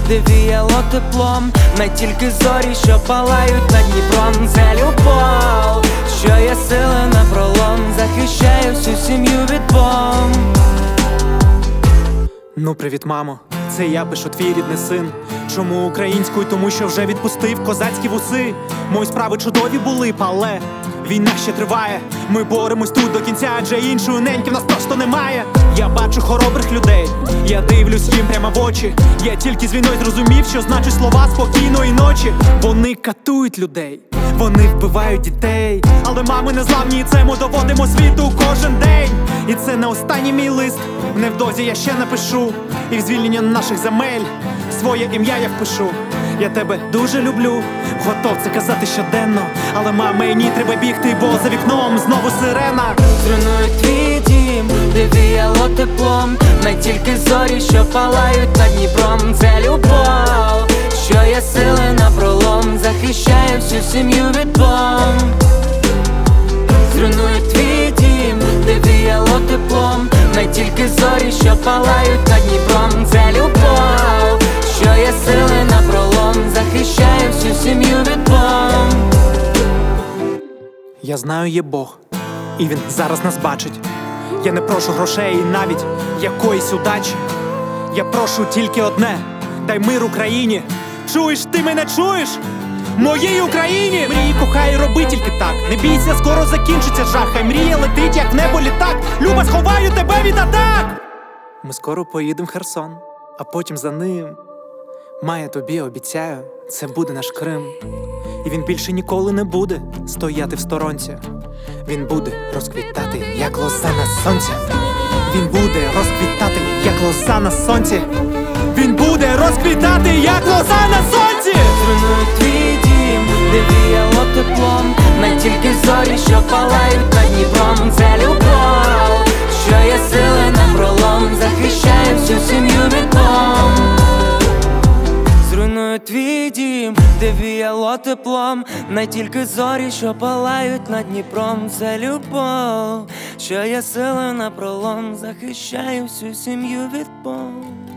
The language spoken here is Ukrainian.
де віяло теплом, не тільки зорі, що палають над Дніпром. Це любов, що є сили напролом, захищає всю сім'ю від бомб. Ну привіт, мамо, це я пишу, твій рідний син. Чому українською? Тому що вже відпустив козацькі вуси. Мої справи чудові були, але війна ще триває. Ми боремось тут до кінця, адже іншої неньки в нас просто немає. Я бачу хоробрих людей, я дивлюсь їм прямо в очі. Я тільки з війною зрозумів, що значить слова спокійної ночі. Вони катують людей, вони вбивають дітей, але мами не зламні, і це ми доводимо світу кожен день. І це не останній мій лист, невдовзі я ще напишу. І в звільнення наших земель своє ім'я я впишу. Я тебе дуже люблю, готов це казати щоденно, але мені треба бігти, бо за вікном знову сирена. Зруйнують твій дім, де віяло теплом, не тільки зорі, що палають над Дніпром. Це любов, що є сили напролом, захищає всю сім'ю від бомб. Зруйнують твій дім, де віяло теплом, не тільки зорі, що палають над Дніпром. Це любов, що є сили напролом, захищає всю сім'ю від бомб. Я знаю, є Бог, і Він зараз нас бачить. Я не прошу грошей і навіть якоїсь удачі. Я прошу тільки одне: дай мир Україні. Чуєш, ти мене чуєш? Моїй Україні! Мрії, кохай, роби тільки так. Не бійся, скоро закінчиться жах. Хай мрія летить, як в небо літак. Люба, сховаю тебе від атак! Ми скоро поїдемо в Херсон, а потім за ним. Має тобі, обіцяю, це буде наш Крим. І він більше ніколи не буде стояти в сторонці. Він буде розквітати, як лоза на сонці. Він буде розквітати, як лоза на сонці. Він буде розквітати, як лоза на сонці. Зруйнують твій дім, де віяло теплом, не тільки зорі, що палають над Дніпром. Це любов, що є сили напролом, захищає всю сім'ю від бомб. Зруйнують твій дім, де віяло теплом, не тільки зорі, що палають над Дніпром. Це любов, що є сили напролом, захищає всю сім'ю від бомб.